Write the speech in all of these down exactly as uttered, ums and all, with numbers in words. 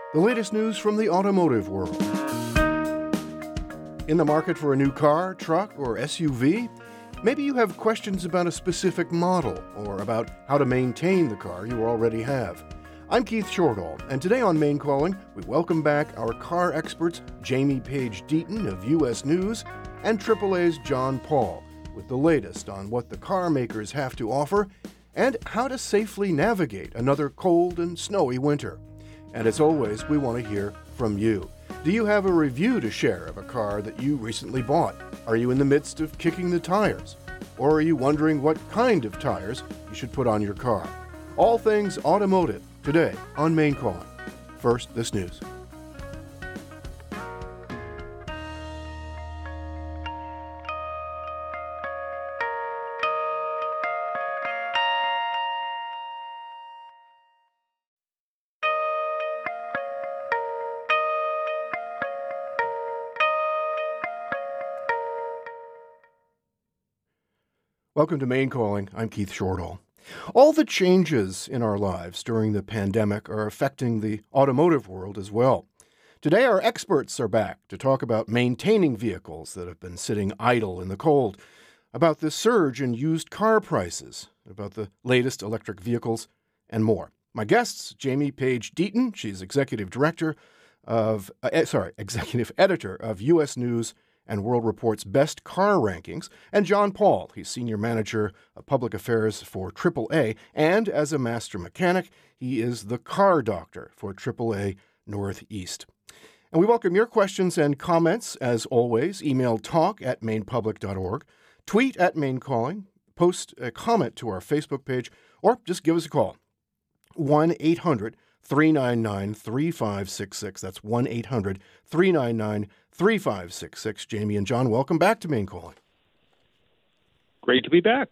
The latest news from the automotive world. In the market for a new car, truck, or S U V? Maybe you have questions about a specific model or about how to maintain the car you already have. I'm Keith Shortall, and today on Main Calling, we welcome back our car experts Jamie Page Deaton of U S News and triple A's John Paul with the latest on what the car makers have to offer and how to safely navigate another cold and snowy winter. And as always, we want to hear from you. Do you have a review to share of a car that you recently bought? Are you in the midst of kicking the tires? Or are you wondering what kind of tires you should put on your car? All things automotive today on Main Calling. First, this news. Welcome to Main Calling. I'm Keith Shortall. All the changes in our lives during the pandemic are affecting the automotive world as well. Today, our experts are back to talk about maintaining vehicles that have been sitting idle in the cold, about the surge in used car prices, about the latest electric vehicles, and more. My guests, Jamie Page Deaton, she's executive director of, uh, sorry, executive editor of U S News and World Report's Best Car Rankings, and John Paul. He's Senior Manager of Public Affairs for triple A, and as a master mechanic, he is the car doctor for triple A Northeast. And we welcome your questions and comments, as always. Email talk at mainpublic dot org, tweet at Main Calling, post a comment to our Facebook page, or just give us a call. one eight hundred three nine nine three five six six. That's one eight hundred three nine nine three five six six. Jamie and John, welcome back to Main Calling. Great to be back.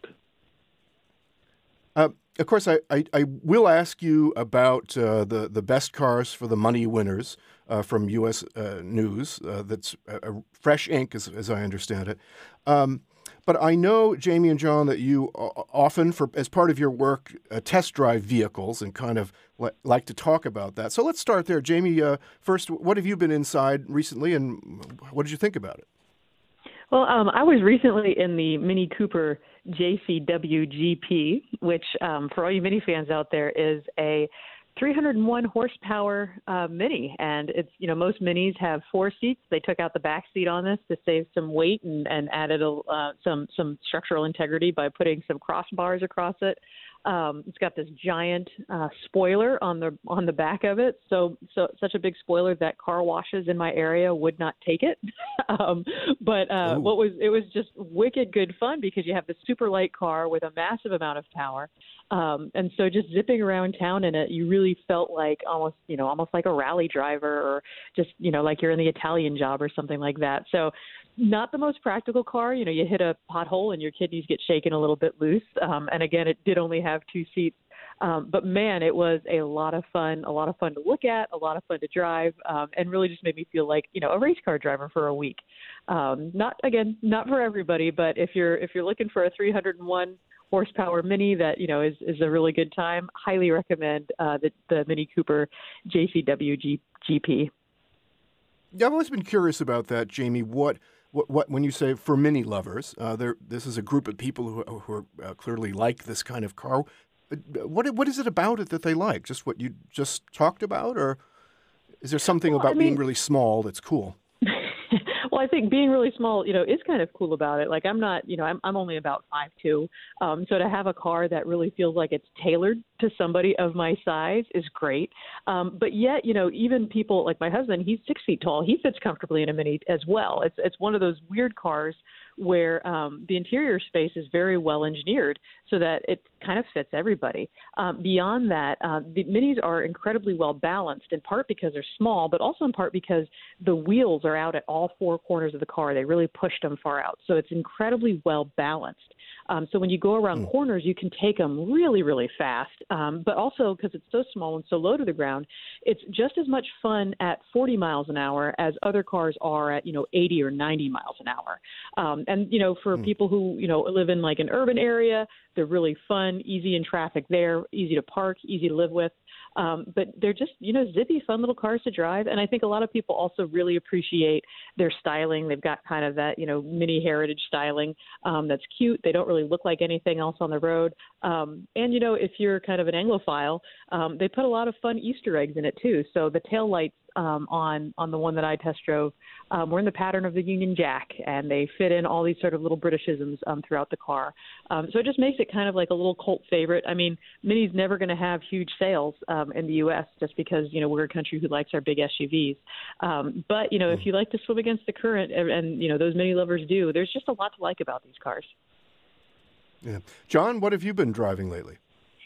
Uh, of course, I, I, I will ask you about uh, the, the best cars for the money winners uh, from U S uh, News. Uh, that's a, a fresh ink, as, as I understand it. Um, But I know, Jamie and John, that you often, for as part of your work, uh, test drive vehicles and kind of li- like to talk about that. So let's start there. Jamie, uh, first, what have you been inside recently, and what did you think about it? Well, um, I was recently in the Mini Cooper J C W G P, which, um, for all you Mini fans out there, is a three hundred one horsepower uh, Mini, and it's, you know, most Minis have four seats. They took out the back seat on this to save some weight and, and added a, uh, some some structural integrity by putting some crossbars across it. Um, it's got this giant uh, spoiler on the on the back of it, so so such a big spoiler that car washes in my area would not take it. um, but uh, what was it was just wicked good fun because you have this super light car with a massive amount of power, um, and so just zipping around town in it, you really felt like almost you know almost like a rally driver, or just you know like you're in the Italian Job or something like that. So. Not the most practical car. You know, you hit a pothole and your kidneys get shaken a little bit loose. Um, and again, it did only have two seats. Um, but man, it was a lot of fun, a lot of fun to look at, a lot of fun to drive, um, and really just made me feel like, you know, a race car driver for a week. Um, not, again, not for everybody, but if you're, if you're looking for a three hundred one horsepower Mini that, you know, is, is a really good time, highly recommend uh, the, the Mini Cooper J C W G P. Yeah, I've always been curious about that, Jamie. What What, what when you say for Mini lovers, uh, there this is a group of people who, who are, uh, clearly like this kind of car. What what is it about it that they like? Just what you just talked about, or is there something well, about I mean, being really small that's cool? Well, I think being really small, you know, is kind of cool about it. Like I'm not, you know, I'm I'm only about five two, um, so to have a car that really feels like it's tailored to somebody of my size is great. Um, but yet, you know, even people like my husband, he's six feet tall. He fits comfortably in a Mini as well. It's it's one of those weird cars where um, the interior space is very well engineered so that it kind of fits everybody. Um, beyond that, uh, the Minis are incredibly well balanced, in part because they're small, but also in part because the wheels are out at all four corners of the car. They really pushed them far out. So it's incredibly well balanced. Um, so when you go around mm. corners, you can take them really, really fast. Um, but also because it's so small and so low to the ground, it's just as much fun at forty miles an hour as other cars are at, you know, eighty or ninety miles an hour. Um, and, you know, for mm. people who, you know, live in like an urban area, they're really fun, easy in traffic there, easy to park, easy to live with. Um, but they're just, you know, zippy, fun little cars to drive. And I think a lot of people also really appreciate their styling. They've got kind of that, you know, mini heritage styling um, that's cute. They don't really look like anything else on the road. Um, and, you know, if you're kind of an Anglophile, um, they put a lot of fun Easter eggs in it, too. So the taillights um, on, on the one that I test drove um, were in the pattern of the Union Jack, and they fit in all these sort of little Britishisms um, throughout the car. Um, so it just makes it kind of like a little cult favorite. I mean, Mini's never going to have huge sales um, in the U S just because, you know, we're a country who likes our big S U Vs. Um, but, you know, if you like to swim against the current, and, and, you know, those Mini lovers do, there's just a lot to like about these cars. Yeah. John, what have you been driving lately?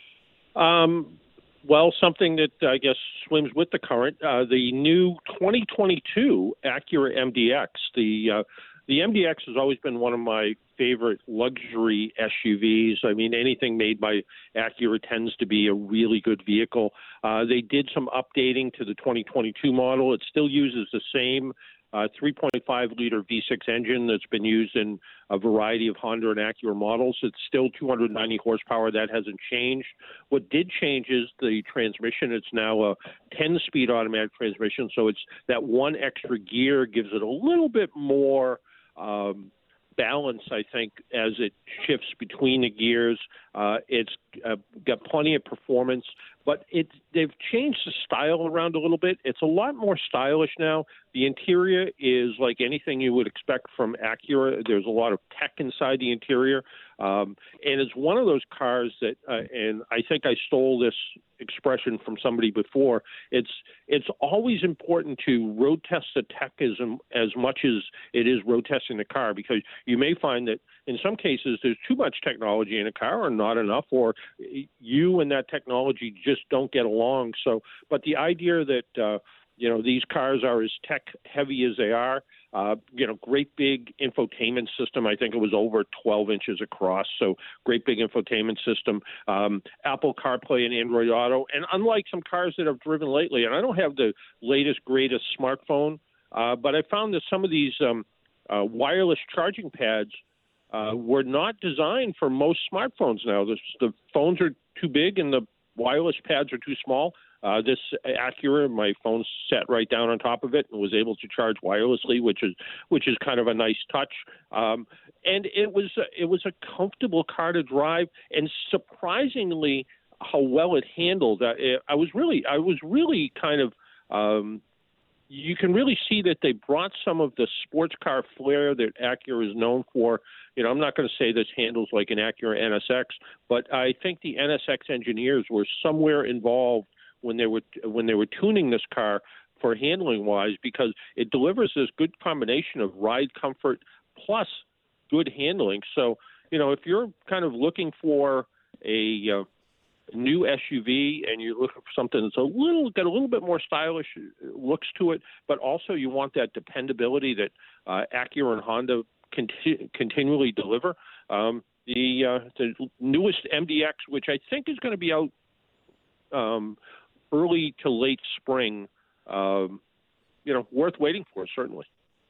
Um, well, something that I guess swims with the current, uh, the new twenty twenty-two Acura M D X. The uh, the M D X has always been one of my favorite luxury S U Vs. I mean, anything made by Acura tends to be a really good vehicle. Uh, they did some updating to the twenty twenty-two model. It still uses the same uh, three point five liter V six engine that's been used in a variety of Honda and Acura models. It's still two hundred ninety horsepower. That hasn't changed. What did change is the transmission. It's now a ten-speed automatic transmission, so it's that one extra gear gives it a little bit more um, balance, I think, as it shifts between the gears. Uh, it's uh, got plenty of performance, but it, they've changed the style around a little bit. It's a lot more stylish now. The interior is like anything you would expect from Acura. There's a lot of tech inside the interior. Um, and it's one of those cars that, uh, and I think I stole this expression from somebody before, it's it's always important to road test the tech as, as much as it is road testing the car, because you may find that in some cases there's too much technology in a car or not enough, or you and that technology just don't get along. So, but the idea that, uh, you know, these cars are as tech heavy as they are, uh, you know, great big infotainment system. I think it was over twelve inches across. So great big infotainment system, um, Apple CarPlay and Android Auto. And unlike some cars that I've driven lately, and I don't have the latest, greatest smartphone, uh, but I found that some of these um, uh, wireless charging pads uh, were not designed for most smartphones now. The, the phones are too big and the wireless pads are too small. Uh, this Acura, my phone sat right down on top of it and was able to charge wirelessly, which is which is kind of a nice touch. Um, and it was it was a comfortable car to drive, and surprisingly how well it handled. Uh, it, I was really I was really kind of um, you can really see that they brought some of the sports car flair that Acura is known for. You know, I'm not going to say this handles like an Acura N S X, but I think the N S X engineers were somewhere involved when they were when they were tuning this car for handling wise, because it delivers this good combination of ride comfort plus good handling. So, you know, if you're kind of looking for a uh, new S U V and you're looking for something that's a little got a little bit more stylish looks to it, but also you want that dependability that uh, Acura and Honda conti- continually deliver, um, the uh, the newest M D X, which I think is going to be out um, early to late spring, um, you know, worth waiting for, certainly.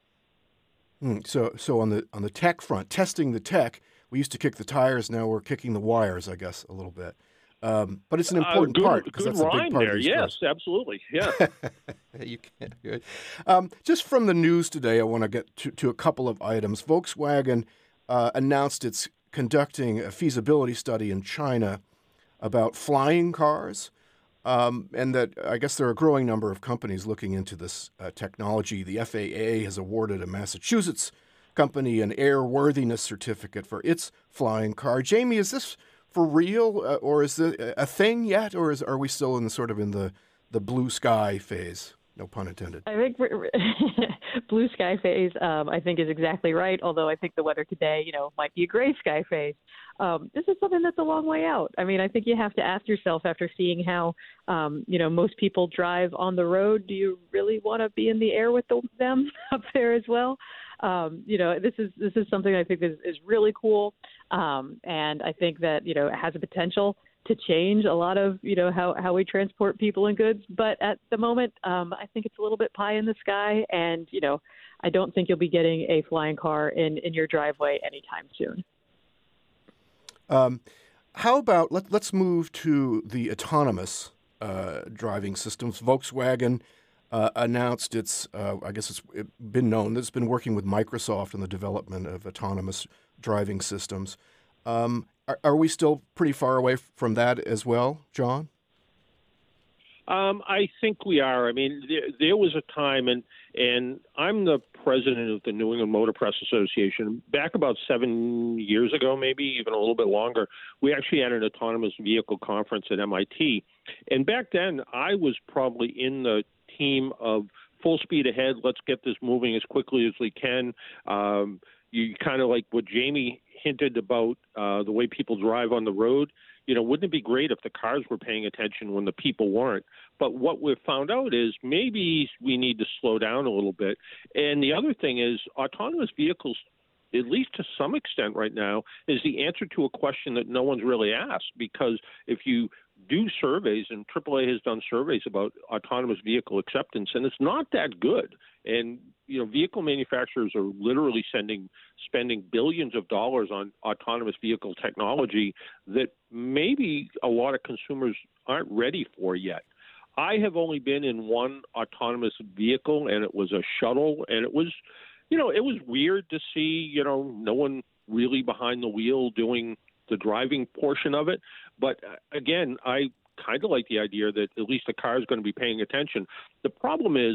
Mm, so, so on the on the tech front, testing the tech, we used to kick the tires. Now we're kicking the wires, I guess, a little bit. Um, but it's an important uh, good, part because good that's a big part there. of these Yes, cars. absolutely. Yeah. You can't. Good. Um, just from the news today, I want to get to, to a couple of items. Volkswagen uh, announced it's conducting a feasibility study in China about flying cars. Um, and that I guess there are a growing number of companies looking into this uh, technology. The F A A has awarded a Massachusetts company an airworthiness certificate for its flying car. Jamie, is this for real, uh, or is it a thing yet, or is are we still in the sort of in the, the blue sky phase? No pun intended. I think we're, blue sky phase, um, I think, is exactly right, although I think the weather today, you know, might be a gray sky phase. Um, this is something that's a long way out. I mean, I think you have to ask yourself after seeing how, um, you know, most people drive on the road, do you really want to be in the air with the, them up there as well? Um, you know, this is this is something I think is, is really cool, um, and I think that, you know, it has a potential to change a lot of, you know, how, how we transport people and goods. But at the moment, um, I think it's a little bit pie in the sky. And, you know, I don't think you'll be getting a flying car in, in your driveway anytime soon. Um, how about, let, let's move to the autonomous uh, driving systems. Volkswagen uh, announced it's, uh, I guess it's been known that it's been working with Microsoft in the development of autonomous driving systems. Um, are, are we still pretty far away from that as well, John? Um, I think we are. I mean, there, there was a time, and and I'm the president of the New England Motor Press Association. Back about seven years ago, maybe even a little bit longer, we actually had an autonomous vehicle conference at M I T. And back then, I was probably in the team of full speed ahead. Let's get this moving as quickly as we can. Um, you kind of like what Jamie hinted about uh, the way people drive on the road. You know, wouldn't it be great if the cars were paying attention when the people weren't? But what we've found out is maybe we need to slow down a little bit. And the other thing is autonomous vehicles, at least to some extent right now, is the answer to a question that no one's really asked. Because if you do surveys, and triple A has done surveys about autonomous vehicle acceptance, and it's not that good. And, you know, vehicle manufacturers are literally sending, spending billions of dollars on autonomous vehicle technology that maybe a lot of consumers aren't ready for yet. I have only been in one autonomous vehicle, and it was a shuttle, and it was, you know, it was weird to see, you know, no one really behind the wheel doing the driving portion of it. But again, I kind of like the idea that at least the car is going to be paying attention. The problem is,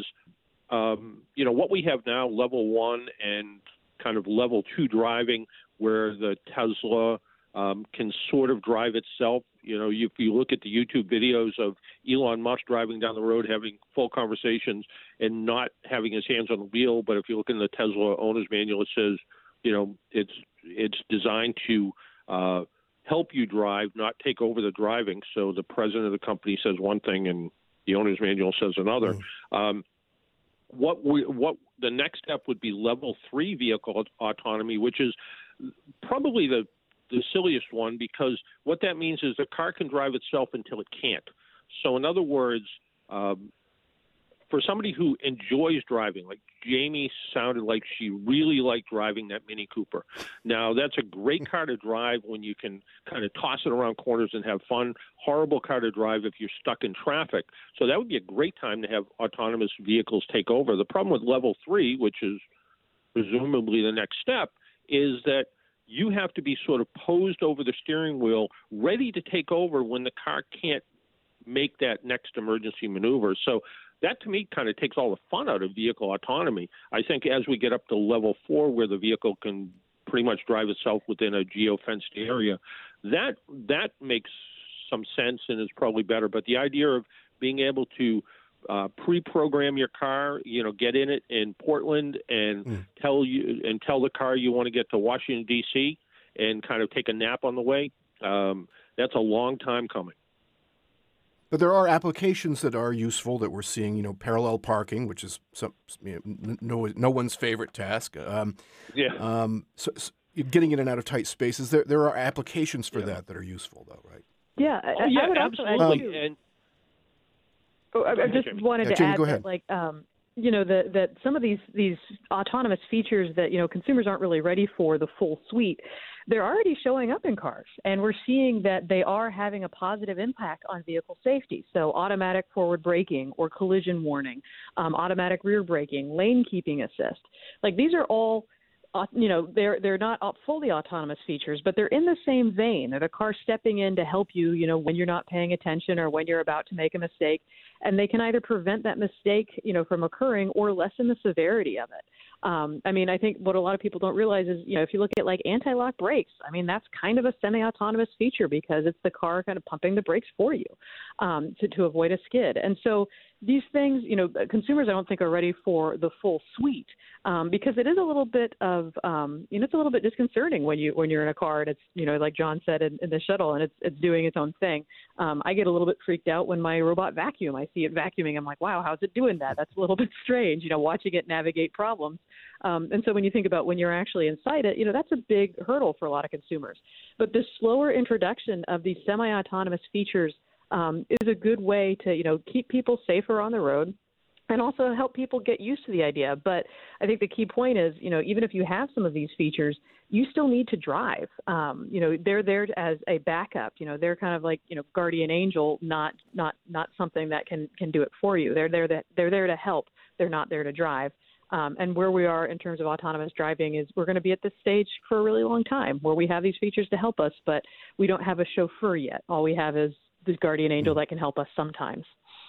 um, you know, what we have now, level one and kind of level two driving, where the Tesla um, can sort of drive itself. You know, if you look at the YouTube videos of Elon Musk driving down the road, having full conversations and not having his hands on the wheel. But if you look in the Tesla owner's manual, it says, you know, it's it's designed to uh, help you drive, not take over the driving. So the president of the company says one thing and the owner's manual says another. Mm. Um, what we, what the next step would be level three vehicle autonomy, which is probably the the silliest one, because what that means is the car can drive itself until it can't. So in other words, um, for somebody who enjoys driving, like Jamie sounded like she really liked driving that Mini Cooper. Now, that's a great car to drive when you can kind of toss it around corners and have fun. Horrible car to drive if you're stuck in traffic. So that would be a great time to have autonomous vehicles take over. The problem with level three, which is presumably the next step, is that you have to be sort of posed over the steering wheel, ready to take over when the car can't make that next emergency maneuver. So that, to me, kind of takes all the fun out of vehicle autonomy. I think as we get up to level four, where the vehicle can pretty much drive itself within a geo-fenced area, that that makes some sense and is probably better. But the idea of being able to uh, pre-program your car, you know, get in it in Portland and mm. tell you and tell the car you want to get to Washington, D C and kind of take a nap on the way, um, that's a long time coming. But there are applications that are useful that we're seeing, you know, parallel parking, which is some, you know, no, no one's favorite task. Um, yeah. Um, so, so getting in and out of tight spaces, there there are applications for yeah. that that are useful, though, right? Yeah. Oh, yeah, I would absolutely. Also um, and, oh, I, I just wanted yeah, to Jamie, add that, like, um, you know, that that some of these these autonomous features that, you know, consumers aren't really ready for, the full suite, they're already showing up in cars, and we're seeing that they are having a positive impact on vehicle safety. So automatic forward braking or collision warning, um, automatic rear braking, lane keeping assist. Like, these are all, uh, you know, they're they're not fully autonomous features, but they're in the same vein. They're the car stepping in to help you, you know, when you're not paying attention or when you're about to make a mistake. And they can either prevent that mistake, you know, from occurring or lessen the severity of it. Um, I mean, I think what a lot of people don't realize is, you know, if you look at like anti-lock brakes, I mean, that's kind of a semi-autonomous feature because it's the car kind of pumping the brakes for you um, to, to avoid a skid. And so these things, you know, consumers I don't think are ready for the full suite um, because it is a little bit of, um, you know, it's a little bit disconcerting when you when you're in a car and it's, you know, like John said in, in the shuttle and it's it's doing its own thing. Um, I get a little bit freaked out when my robot vacuum, I see it vacuuming. I'm like, wow, how's it doing that? That's a little bit strange, you know, watching it navigate problems. Um, and so when you think about when you're actually inside it, you know, that's a big hurdle for a lot of consumers. But this slower introduction of these semi-autonomous features um, is a good way to, you know, keep people safer on the road, and also help people get used to the idea. But I think the key point is, you know, even if you have some of these features, you still need to drive. Um, you know, they're there as a backup. You know, they're kind of like, you know, guardian angel, not not not something that can can do it for you. They're there that they're there to help. They're not there to drive. Um, and where we are in terms of autonomous driving is we're going to be at this stage for a really long time where we have these features to help us, but we don't have a chauffeur yet. All we have is this guardian angel that can help us sometimes.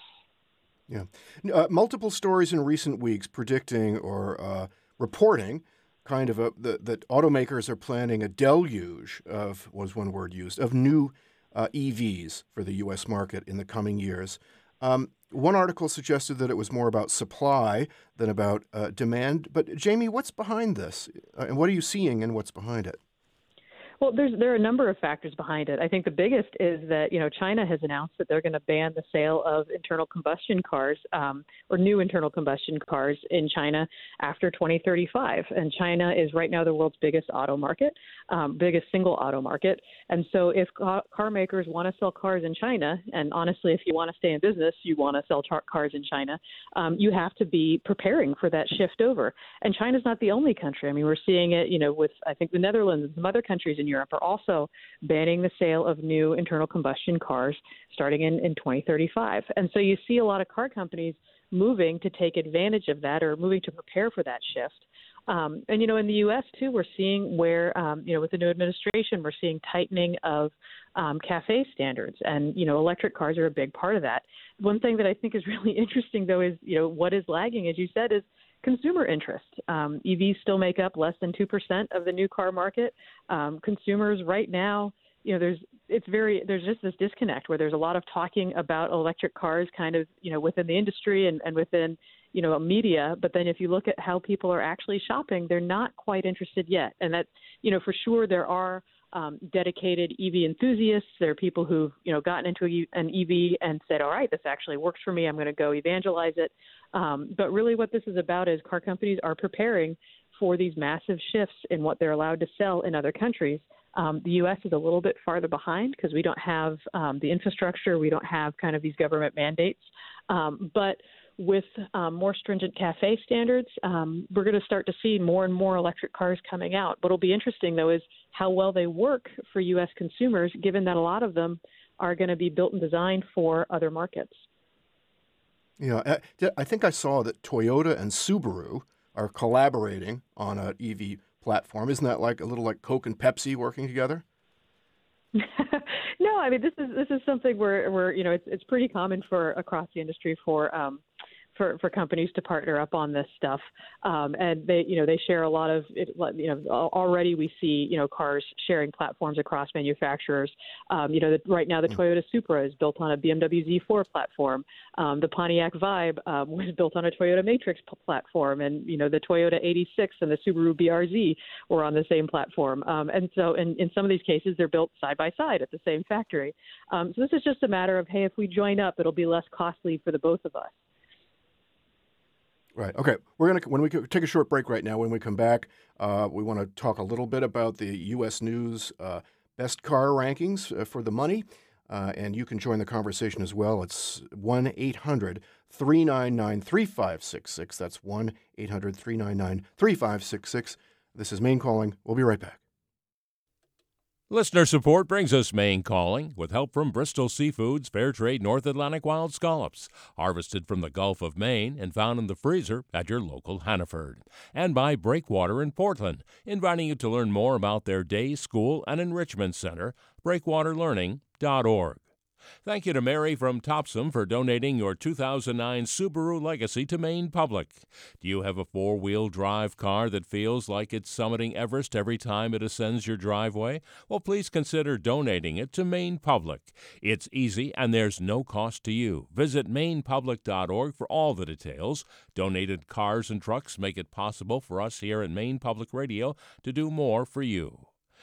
Yeah. Uh, multiple stories in recent weeks predicting or uh, reporting kind of a, the, that automakers are planning a deluge of, was one word used, of new uh, E Vs for the U S market in the coming years. Um, one article suggested that it was more about supply than about uh, demand. But Jamie, what's behind this? Uh, and what are you seeing and what's behind it? Well, there's there are a number of factors behind it. I think the biggest is that, you know, China has announced that they're going to ban the sale of internal combustion cars um, or new internal combustion cars in China after twenty thirty-five. And China is right now the world's biggest auto market, um, biggest single auto market. And so if ca- car makers want to sell cars in China, and honestly, if you want to stay in business, you want to sell tar- cars in China, um, you have to be preparing for that shift over. And China's not the only country. I mean, we're seeing it, you know, with, I think, the Netherlands and some other countries in Europe are also banning the sale of new internal combustion cars starting in, in twenty thirty-five. And so you see a lot of car companies moving to take advantage of that or moving to prepare for that shift. Um, and, you know, in the U S, too, we're seeing where, um, you know, with the new administration, we're seeing tightening of um, CAFE standards. And, you know, electric cars are a big part of that. One thing that I think is really interesting, though, is, you know, what is lagging, as you said, is consumer interest. Um, E Vs still make up less than two percent of the new car market. Um, consumers right now, you know, there's it's very there's just this disconnect where there's a lot of talking about electric cars kind of, you know, within the industry and, and within, you know, media. But then if you look at how people are actually shopping, they're not quite interested yet. And that, you know, for sure there are um, dedicated E V enthusiasts. There are people who've, you know, gotten into a, an E V and said, all right, this actually works for me. I'm going to go evangelize it. Um, but really what this is about is car companies are preparing for these massive shifts in what they're allowed to sell in other countries. Um, the U S is a little bit farther behind because we don't have um, the infrastructure. We don't have kind of these government mandates. Um, but with um, more stringent CAFE standards, um, we're going to start to see more and more electric cars coming out. What will be interesting, though, is how well they work for U S consumers, given that a lot of them are going to be built and designed for other markets. Yeah, I think I saw that Toyota and Subaru are collaborating on an E V platform. Isn't that like a little like Coke and Pepsi working together? No, I mean this is this is something where where you know it's it's pretty common for across the industry for um, for for companies to partner up on this stuff, um, and they you know they share a lot of it, you know already we see you know cars sharing platforms across manufacturers. Um, you know the, right now the Toyota Supra is built on a B M W Z four platform. Um, the Pontiac Vibe um, was built on a Toyota Matrix p- platform, and you know the Toyota eighty-six and the Subaru B R Z were on the same platform. Um, and so in, in some of these cases they're built side by side at the same factory. Um, so this is just a matter of, hey, if we join up, it'll be less costly for the both of us. Right. Okay. We're gonna when we take a short break right now. When we come back, uh, we want to talk a little bit about the U S News uh, best car rankings uh, for the money, uh, and you can join the conversation as well. It's one eight hundred three nine nine three five six six. That's one eight hundred three nine nine three five six six. This is Maine Calling. We'll be right back. Listener support brings us Maine Calling, with help from Bristol Seafood's Fairtrade North Atlantic Wild Scallops, harvested from the Gulf of Maine and found in the freezer at your local Hannaford. And by Breakwater in Portland, inviting you to learn more about their day, school, and enrichment center, breakwater learning dot org. Thank you to Mary from Topsom for donating your two thousand nine Subaru Legacy to Maine Public. Do you have a four-wheel drive car that feels like it's summiting Everest every time it ascends your driveway? Well, please consider donating it to Maine Public. It's easy and there's no cost to you. Visit maine public dot org for all the details. Donated cars and trucks make it possible for us here at Maine Public Radio to do more for you.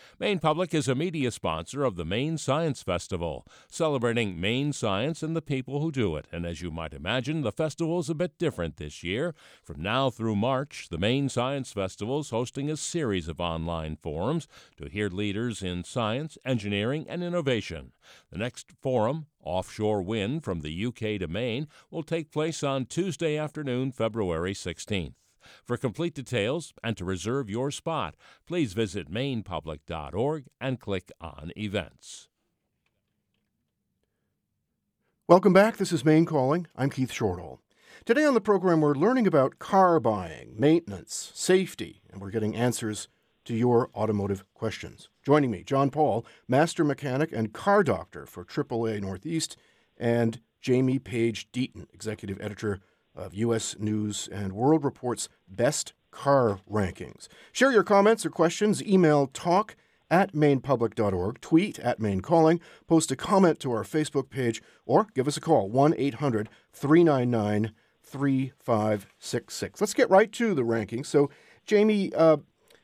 Maine Public is a media sponsor of the Maine Science Festival, celebrating Maine science and the people who do it. And as you might imagine, the festival is a bit different this year. From now through March, the Maine Science Festival is hosting a series of online forums to hear leaders in science, engineering, and innovation. The next forum, Offshore Wind from the U K to Maine, will take place on Tuesday afternoon, February sixteenth. For complete details and to reserve your spot, please visit maine public dot org and click on Events. Welcome back. This is Maine Calling. I'm Keith Shortall. Today on the program, we're learning about car buying, maintenance, safety, and we're getting answers to your automotive questions. Joining me, John Paul, master mechanic and car doctor for triple A Northeast, and Jamie Page Deaton, executive editor of U S News and World Report's Best Car Rankings. Share your comments or questions. Email talk at maine public dot org, tweet at Maine Calling, post a comment to our Facebook page, or give us a call, one eight hundred three nine nine three five six six. Let's get right to the rankings. So, Jamie, uh,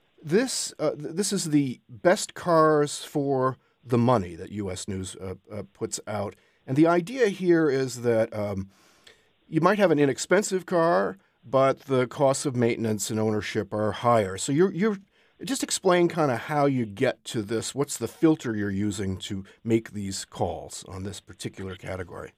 this uh, this is the best cars for the money that U S News uh, uh, puts out. And the idea here is that um, you might have an inexpensive car, but the costs of maintenance and ownership are higher. So you're you're just explain kind of how you get to this. What's the filter you're using to make these calls on this particular category?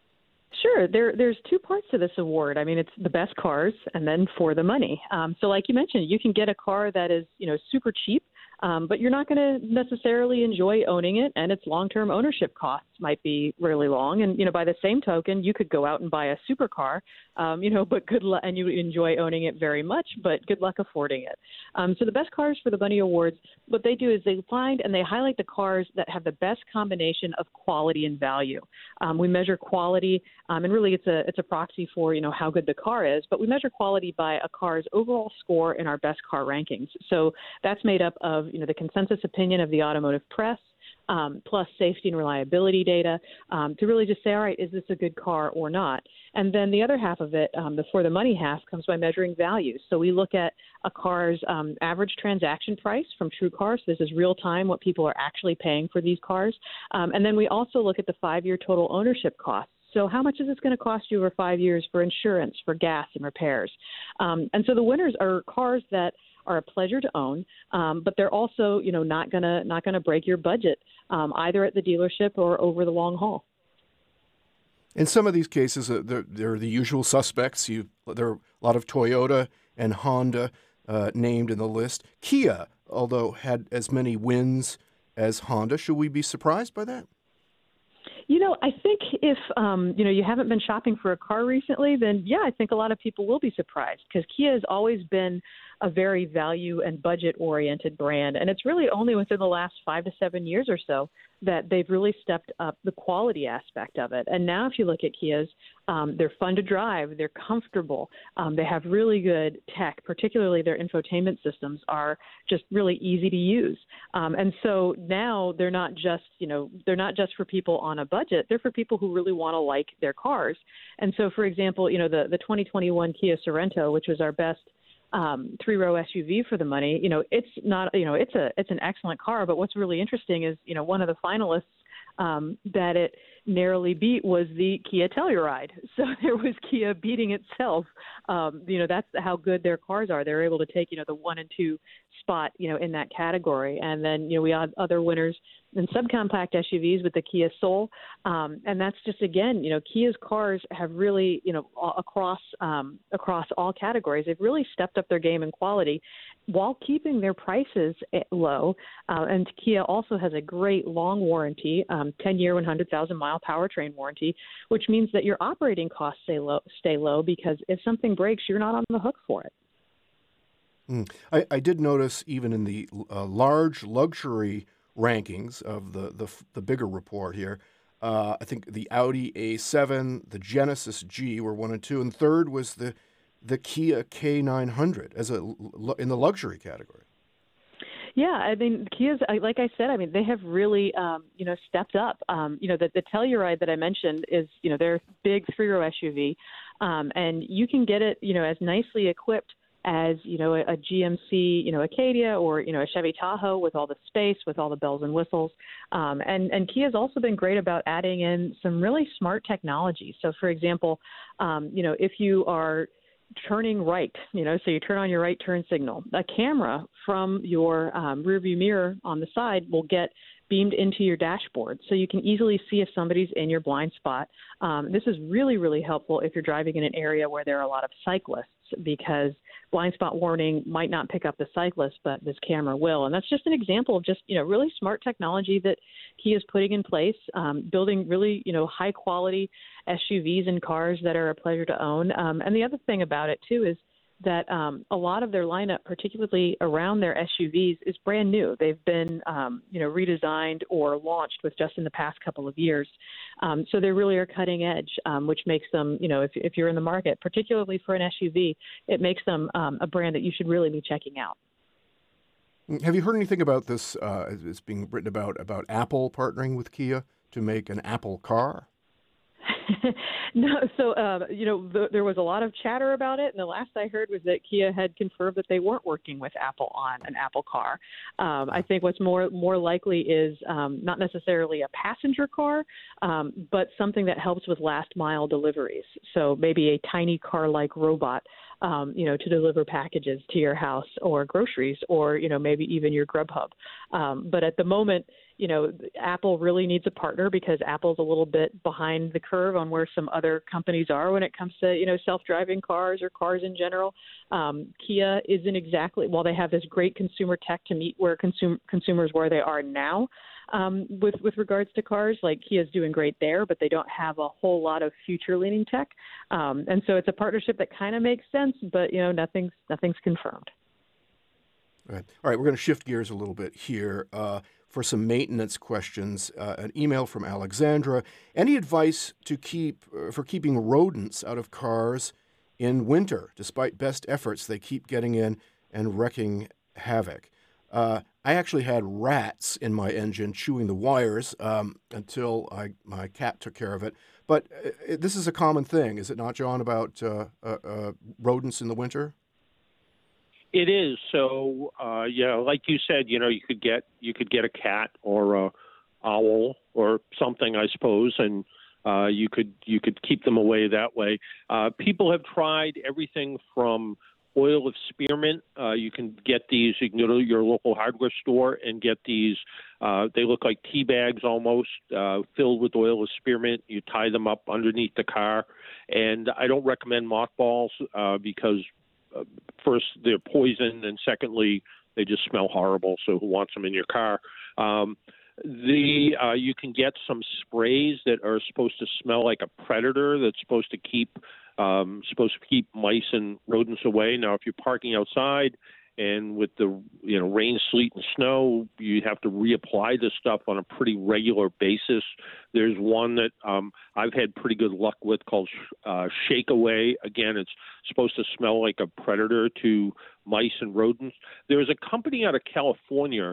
Sure. There, there's two parts to this award. I mean, it's the best cars and then for the money. Um, so like you mentioned, you can get a car that is, you know, super cheap, um, but you're not going to necessarily enjoy owning it, and its long-term ownership costs might be really long. And, you know, by the same token, you could go out and buy a supercar, um, you know, but good luck, and you enjoy owning it very much, but good luck affording it. Um, so the Best Cars for the Money Awards, what they do is they find and they highlight the cars that have the best combination of quality and value. Um, we measure quality, um, and really it's a it's a proxy for, you know, how good the car is, but we measure quality by a car's overall score in our best car rankings. So that's made up of, you know, the consensus opinion of the automotive press, Um, plus safety and reliability data, um, to really just say, all right, is this a good car or not? And then the other half of it, um, the for the money half, comes by measuring value. So we look at a car's um, average transaction price from TrueCar. So this is real time, what people are actually paying for these cars. Um, and then we also look at the five-year total ownership costs. So how much is this going to cost you over five years for insurance, for gas, and repairs? Um, and so the winners are cars that are a pleasure to own, um, but they're also, you know, not gonna not gonna break your budget, um, either at the dealership or over the long haul. In some of these cases, uh, they're, they're the usual suspects. You, there are a lot of Toyota and Honda uh, named in the list. Kia, although had as many wins as Honda, should we be surprised by that? You know, I think if, um, you know, you haven't been shopping for a car recently, then, yeah, I think a lot of people will be surprised because Kia has always been a very value and budget-oriented brand. And it's really only within the last five to seven years or so that they've really stepped up the quality aspect of it. And now if you look at Kias, um, they're fun to drive, they're comfortable, um, they have really good tech, particularly their infotainment systems are just really easy to use. Um, and so now they're not just, you know, they're not just for people on a budget, they're for people who really want to like their cars. And so, for example, you know, the, the twenty twenty-one Kia Sorento, which was our best Um, three-row S U V for the money, you know, it's not, you know, it's a, it's an excellent car. But what's really interesting is, you know, one of the finalists um, that it narrowly beat was the Kia Telluride. So there was Kia beating itself. Um, you know, that's how good their cars are. They're able to take, you know, the one and two spot, you know, in that category. And then, you know, we had other winners in subcompact S U Vs with the Kia Soul. Um, and that's just, again, you know, Kia's cars have really, you know, across um, across all categories, they've really stepped up their game in quality while keeping their prices low. Uh, and Kia also has a great long warranty, um, ten-year, one hundred thousand mile powertrain warranty, which means that your operating costs stay low, stay low because if something breaks, you're not on the hook for it. Mm. I, I did notice even in the uh, large luxury rankings of the, the, the bigger report here, uh, I think the Audi A seven, the Genesis G were one and two, and third was the the Kia K nine hundred as a in the luxury category. Yeah, I mean, Kia's, like I said, I mean, they have really, um, you know, stepped up. Um, you know, the, the Telluride that I mentioned is, you know, their big three-row S U V, um, and you can get it, you know, as nicely equipped as, you know, a, a G M C, you know, Acadia or, you know, a Chevy Tahoe with all the space, with all the bells and whistles. Um, and, and Kia has also been great about adding in some really smart technology. So, for example, um, you know, if you are turning right, you know, so you turn on your right turn signal, a camera from your um, rearview mirror on the side will get beamed into your dashboard, so you can easily see if somebody's in your blind spot. Um, this is really, really helpful if you're driving in an area where there are a lot of cyclists, because blind spot warning might not pick up the cyclist, but this camera will. And that's just an example of just, you know, really smart technology that Kia is putting in place, um, building really, you know, high quality S U Vs and cars that are a pleasure to own. Um, and the other thing about it too is that um, a lot of their lineup, particularly around their S U Vs, is brand new. They've been, um, you know, redesigned or launched with just in the past couple of years. Um, so they really are cutting edge, um, which makes them, you know, if, if you're in the market, particularly for an S U V, it makes them um, a brand that you should really be checking out. Have you heard anything about this? Uh, it's being written about about Apple partnering with Kia to make an Apple car? No, so, uh, you know, the, there was a lot of chatter about it, and the last I heard was that Kia had confirmed that they weren't working with Apple on an Apple car. Um, I think what's more more likely is um, not necessarily a passenger car, um, but something that helps with last-mile deliveries. So maybe a tiny car-like robot, um, you know, to deliver packages to your house or groceries or, you know, maybe even your Grubhub. Um, but at the moment, you know, Apple really needs a partner because Apple's a little bit behind the curve on where some other companies are when it comes to, you know, self-driving cars or cars in general. Um, Kia isn't exactly, while they have this great consumer tech to meet where consum- consumers where they are now um, with, with regards to cars, like Kia's doing great there, but they don't have a whole lot of future-leaning tech. Um, and so it's a partnership that kind of makes sense, but, you know, nothing's, nothing's confirmed. All right. All right, we're going to shift gears a little bit here. Uh, For some maintenance questions, uh, an email from Alexandra. Any advice to keep uh, for keeping rodents out of cars in winter? Despite best efforts, they keep getting in and wrecking havoc. Uh, I actually had rats in my engine chewing the wires um, until I, my cat took care of it. But uh, this is a common thing, is it not, John, about uh, uh, uh, rodents in the winter? It is. So, uh, yeah, like you said, you know, you could get you could get a cat or a owl or something, I suppose, and uh, you could you could keep them away that way. Uh, people have tried everything from oil of spearmint. Uh, you can get these. You can go to your local hardware store and get these. Uh, they look like tea bags almost, uh, filled with oil of spearmint. You tie them up underneath the car, and I don't recommend mothballs uh, because. Uh, first, they're poison, and secondly, they just smell horrible. So, who wants them in your car? Um, the uh, you can get some sprays that are supposed to smell like a predator. That's supposed to keep um, supposed to keep mice and rodents away. Now, if you're parking outside and with the you know rain, sleet, and snow, you have to reapply this stuff on a pretty regular basis. There's one that um, I've had pretty good luck with called uh, Shake Away. Again, it's supposed to smell like a predator to mice and rodents. There's a company out of California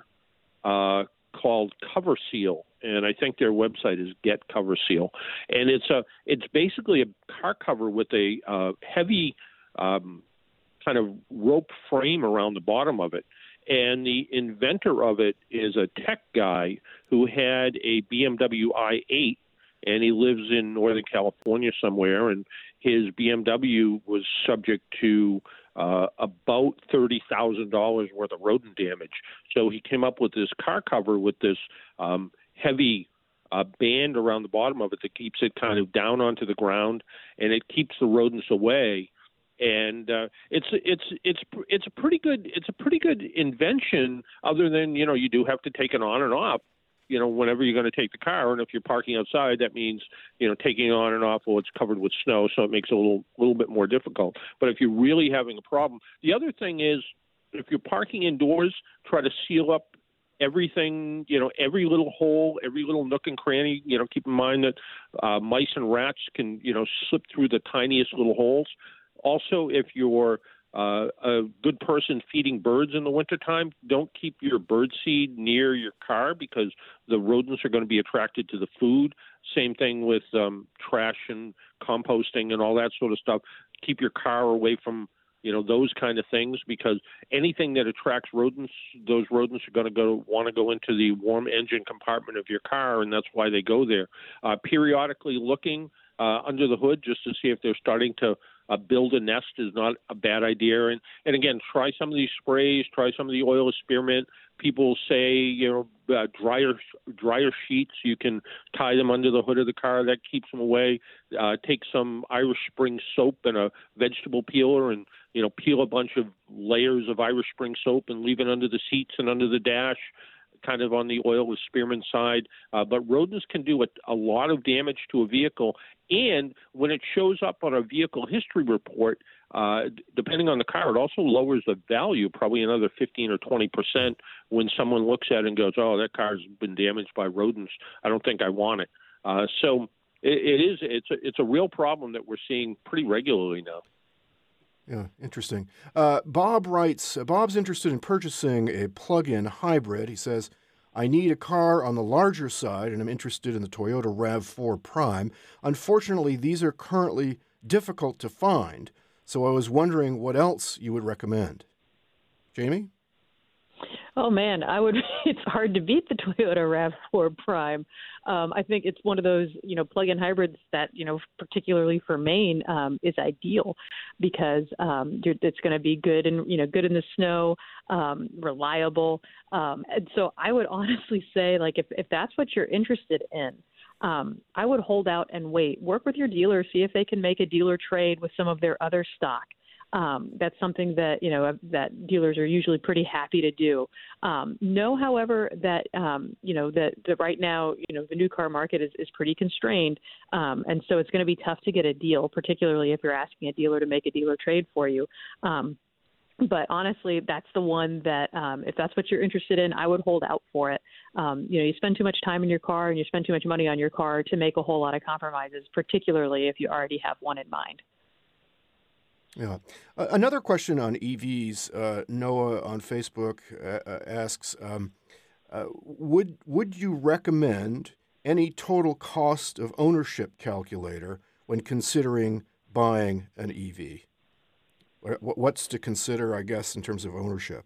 uh, called Cover Seal, and I think their website is Get Cover Seal, and it's a it's basically a car cover with a uh, heavy um, kind of rope frame around the bottom of it. And the inventor of it is a tech guy who had a B M W i eight, and he lives in Northern California somewhere, and his B M W was subject to uh, about thirty thousand dollars worth of rodent damage. So he came up with this car cover with this um, heavy uh, band around the bottom of it that keeps it kind of down onto the ground, and it keeps the rodents away. And uh, it's it's it's it's a pretty good it's a pretty good invention. Other than you know you do have to take it on and off, you know whenever you're going to take the car. And if you're parking outside, that means you know taking it on and off. Well, it's covered with snow, so it makes it a little little bit more difficult. But if you're really having a problem, the other thing is if you're parking indoors, try to seal up everything. You know every little hole, every little nook and cranny. You know keep in mind that uh, mice and rats can you know slip through the tiniest little holes. Also, if you're uh, a good person feeding birds in the wintertime, don't keep your bird seed near your car because the rodents are going to be attracted to the food. Same thing with um, trash and composting and all that sort of stuff. Keep your car away from you know, those kind of things, because anything that attracts rodents, those rodents are going to go want to go into the warm engine compartment of your car, and that's why they go there. Uh, periodically looking uh, under the hood just to see if they're starting to uh, build a nest is not a bad idea. And, and again, try some of these sprays, try some of the oil of spearmint. People say, you know, uh, drier drier sheets, you can tie them under the hood of the car. That keeps them away. Uh, take some Irish Spring soap and a vegetable peeler and, you know, peel a bunch of layers of Irish Spring soap and leave it under the seats and under the dash, kind of on the oil of spearmint side. Uh, but rodents can do a, a lot of damage to a vehicle. And when it shows up on a vehicle history report, uh, depending on the car, it also lowers the value probably another fifteen or twenty percent when someone looks at it and goes, oh, that car's been damaged by rodents. I don't think I want it. Uh, so it, it is, it's a, it's a real problem that we're seeing pretty regularly now. Yeah, interesting. Uh, Bob writes, uh, Bob's interested in purchasing a plug-in hybrid. He says, I need a car on the larger side, and I'm interested in the Toyota RAV four Prime. Unfortunately, these are currently difficult to find, so I was wondering what else you would recommend. Jamie? Oh, man, I would. It's hard to beat the Toyota RAV four Prime. Um, I think it's one of those, you know, plug-in hybrids that, you know, particularly for Maine, um, is ideal because um, you're, it's going to be good and, you know, good in the snow, um, reliable. Um, and so I would honestly say, like, if, if that's what you're interested in, um, I would hold out and wait. Work with your dealer, see if they can make a dealer trade with some of their other stock. Um, that's something that, you know, that dealers are usually pretty happy to do. Um, know, however, that, um, you know, that, that right now, you know, the new car market is, is pretty constrained. Um, and so it's going to be tough to get a deal, particularly if you're asking a dealer to make a dealer trade for you. Um, But honestly, that's the one that um, if that's what you're interested in, I would hold out for it. Um, you know, you spend too much time in your car and you spend too much money on your car to make a whole lot of compromises, particularly if you already have one in mind. Yeah. Uh, another question on E Vs. Uh, Noah on Facebook uh, asks, um, uh, would would you recommend any total cost of ownership calculator when considering buying an E V? What's to consider, I guess, in terms of ownership?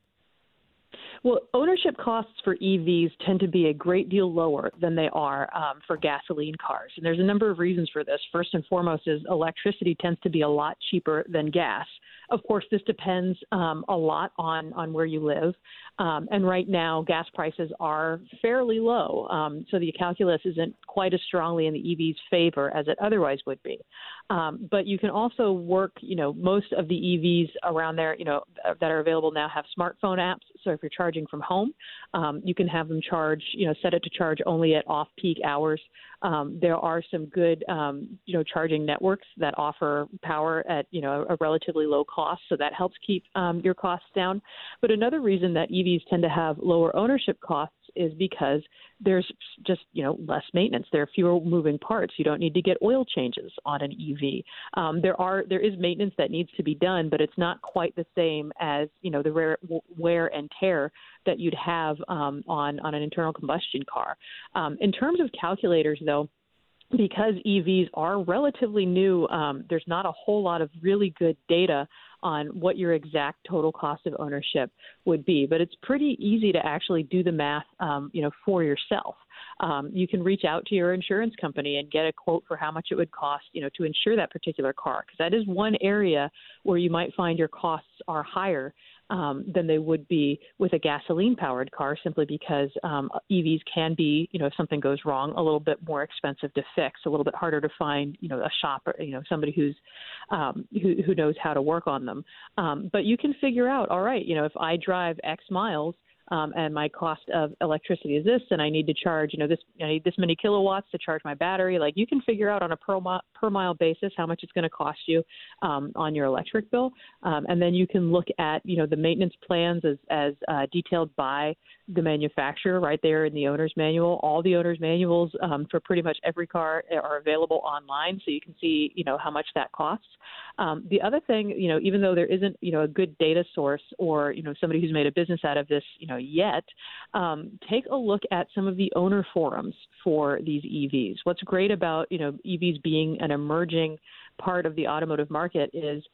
Well, ownership costs for E Vs tend to be a great deal lower than they are um, for gasoline cars. And there's a number of reasons for this. First and foremost is electricity tends to be a lot cheaper than gas. Of course, this depends um, a lot on, on where you live. Um, and right now, gas prices are fairly low. Um, so the calculus isn't quite as strongly in the E V's favor as it otherwise would be. Um, but you can also work, you know, most of the E Vs around there, you know, that are available now have smartphone apps. So if you're charging from home, um, you can have them charge, you know, set it to charge only at off-peak hours. Um, there are some good, um, you know, charging networks that offer power at, you know, a relatively low cost. So that helps keep um, your costs down. But another reason that E Vs tend to have lower ownership costs is because there's just, you know, less maintenance. There are fewer moving parts. You don't need to get oil changes on an E V. Um, there are there is maintenance that needs to be done, but it's not quite the same as, you know, the rare wear and tear that you'd have um, on on an internal combustion car. Um, in terms of calculators, though, because E Vs are relatively new, um, there's not a whole lot of really good data on what your exact total cost of ownership would be. But it's pretty easy to actually do the math, um, you know, for yourself. Um, you can reach out to your insurance company and get a quote for how much it would cost, you know, to insure that particular car, because that is one area where you might find your costs are higher um, than they would be with a gasoline-powered car, simply because um, E Vs can be, you know, if something goes wrong, a little bit more expensive to fix, a little bit harder to find, you know, a shop or, you know, somebody who's um, who, who knows how to work on them. Um, but you can figure out, all right, you know, if I drive X miles, Um, and my cost of electricity is this, and I need to charge, you know, this, I need this many kilowatts to charge my battery. Like, you can figure out on a per, mi- per mile basis how much it's going to cost you um, on your electric bill, um, and then you can look at, you know, the maintenance plans as as uh, detailed by the manufacturer right there in the owner's manual. All the owner's manuals um, for pretty much every car are available online, so you can see, you know, how much that costs. Um, the other thing, you know, even though there isn't, you know, a good data source or, you know, somebody who's made a business out of this, you know, yet, um, take a look at some of the owner forums for these E Vs. What's great about, you know, E Vs being an emerging part of the automotive market is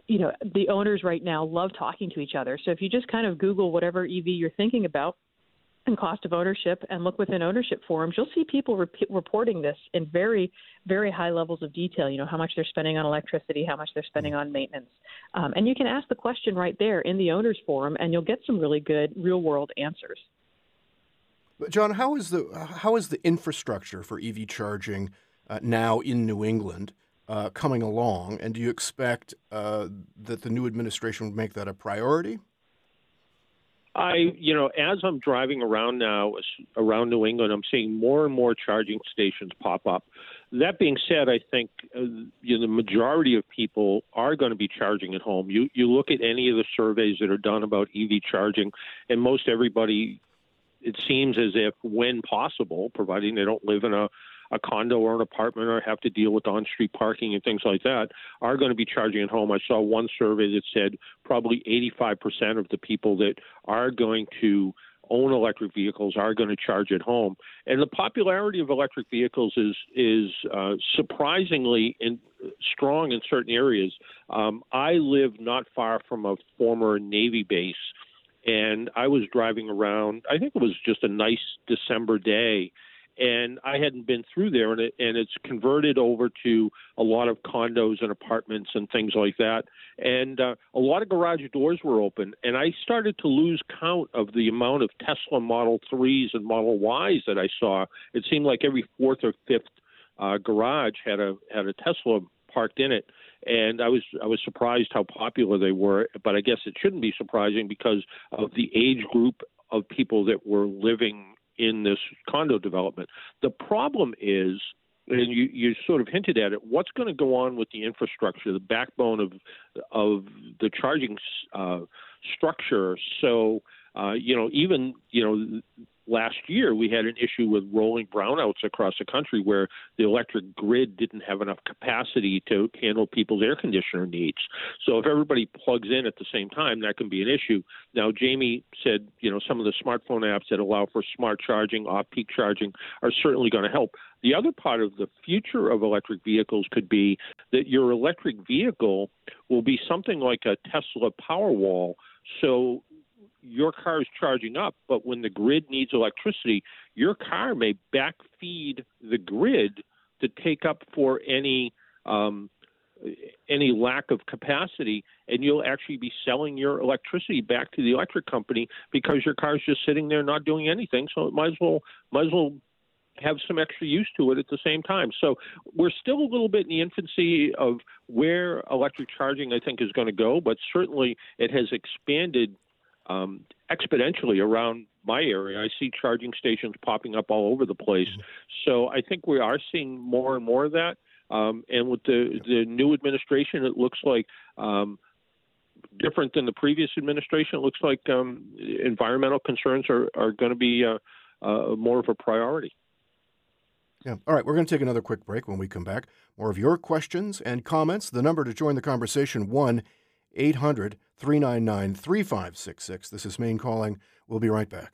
you know, the owners right now love talking to each other. So if you just kind of Google whatever E V you're thinking about and cost of ownership and look within ownership forums, you'll see people rep- reporting this in very, very high levels of detail, you know, how much they're spending on electricity, how much they're spending on maintenance. Um, and you can ask the question right there in the owners forum, and you'll get some really good real-world answers. But John, how is the how is the infrastructure for E V charging uh, now in New England uh, coming along? And do you expect uh, that the new administration would make that a priority? I, you know, as I'm driving around now, around New England, I'm seeing more and more charging stations pop up. That being said, I think uh, you know, the majority of people are going to be charging at home. You you look at any of the surveys that are done about E V charging, and most everybody, it seems as if when possible, providing they don't live in a a condo or an apartment or have to deal with on-street parking and things like that, are going to be charging at home. I saw one survey that said probably eighty-five percent of the people that are going to own electric vehicles are going to charge at home. And the popularity of electric vehicles is is uh, surprisingly in, strong in certain areas. Um, I live not far from a former Navy base, and I was driving around. I think it was just a nice December day, and I hadn't been through there, and, it, and it's converted over to a lot of condos and apartments and things like that. And uh, a lot of garage doors were open, and I started to lose count of the amount of Tesla Model threes and Model Ys that I saw. It seemed like every fourth or fifth uh, garage had a had a Tesla parked in it. And I was I was surprised how popular they were, but I guess it shouldn't be surprising because of the age group of people that were living in this condo development. The problem is, and you, you sort of hinted at it, what's going to go on with the infrastructure, the backbone of of the charging uh, structure. So, uh, you know, even, you know, last year we had an issue with rolling brownouts across the country where the electric grid didn't have enough capacity to handle people's air conditioner needs. So if everybody plugs in at the same time, that can be an issue. Now, Jamie said, you know, some of the smartphone apps that allow for smart charging, off-peak charging are certainly going to help. The other part of the future of electric vehicles could be that your electric vehicle will be something like a Tesla Powerwall. So your car is charging up, but when the grid needs electricity, your car may backfeed the grid to take up for any um, any lack of capacity, and you'll actually be selling your electricity back to the electric company because your car's just sitting there not doing anything. So it might as well might as well have some extra use to it at the same time. So we're still a little bit in the infancy of where electric charging, I think, is going to go, but certainly it has expanded Um, exponentially around my area. I see charging stations popping up all over the place. Mm-hmm. So I think we are seeing more and more of that. Um, and with the, the new administration, it looks like um, different than the previous administration. It looks like um, environmental concerns are, are going to be uh, uh, more of a priority. Yeah. All right. We're going to take another quick break. When we come back, more of your questions and comments. The number to join the conversation, one eight hundred three nine nine three five six six. This is Maine Calling. We'll be right back.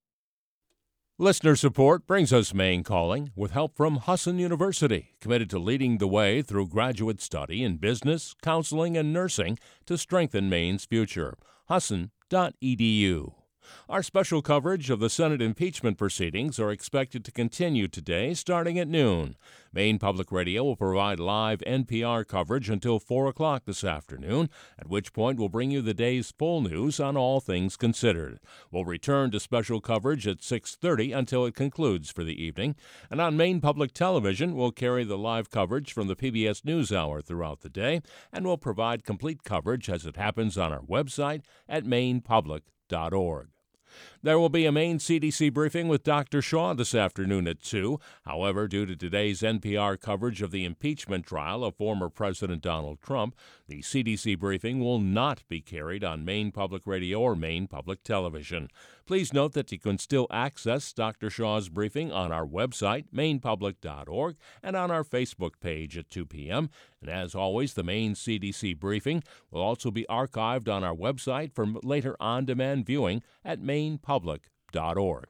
Listener support brings us Maine Calling with help from Husson University, committed to leading the way through graduate study in business, counseling, and nursing to strengthen Maine's future. Husson dot e d u. Our special coverage of the Senate impeachment proceedings are expected to continue today starting at noon. Maine Public Radio will provide live N P R coverage until four o'clock this afternoon, at which point we'll bring you the day's full news on all things considered. We'll return to special coverage at six thirty until it concludes for the evening. And on Maine Public Television, we'll carry the live coverage from the P B S NewsHour throughout the day, and we'll provide complete coverage as it happens on our website at maine public dot org. There will be a Maine C D C briefing with Doctor Shaw this afternoon at two. However, due to today's N P R coverage of the impeachment trial of former President Donald Trump, the C D C briefing will not be carried on Maine Public Radio or Maine Public Television. Please note that you can still access Doctor Shaw's briefing on our website, maine public dot org, and on our Facebook page at two p.m. And as always, the Maine C D C briefing will also be archived on our website for later on-demand viewing at maine public dot org.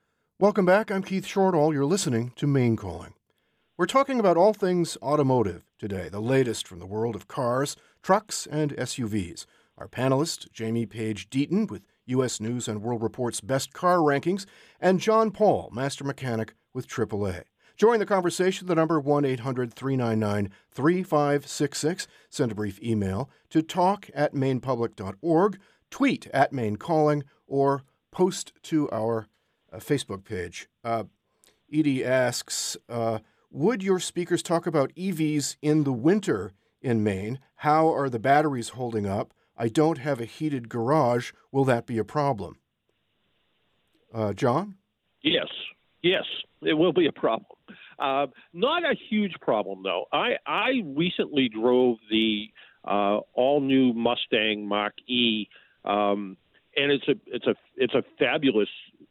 Welcome back. I'm Keith Shortall. You're listening to Maine Calling. We're talking about all things automotive today, the latest from the world of cars, trucks, and S U Vs. Our panelist, Jamie Page Deaton, with U S News and World Report's Best Car Rankings, and John Paul, Master Mechanic with triple A. Join the conversation, the number one eight hundred three nine nine three five six six. Send a brief email to talk at maine public dot org, tweet at Maine Calling, or post to our uh, Facebook page. Uh, Edie asks, uh, would your speakers talk about E Vs in the winter in Maine? How are the batteries holding up? I don't have a heated garage. Will that be a problem? Uh, John? Yes, yes, it will be a problem. Uh, not a huge problem, though. I, I recently drove the uh, all-new Mustang Mach-E, um, and it's a it's a it's a fabulous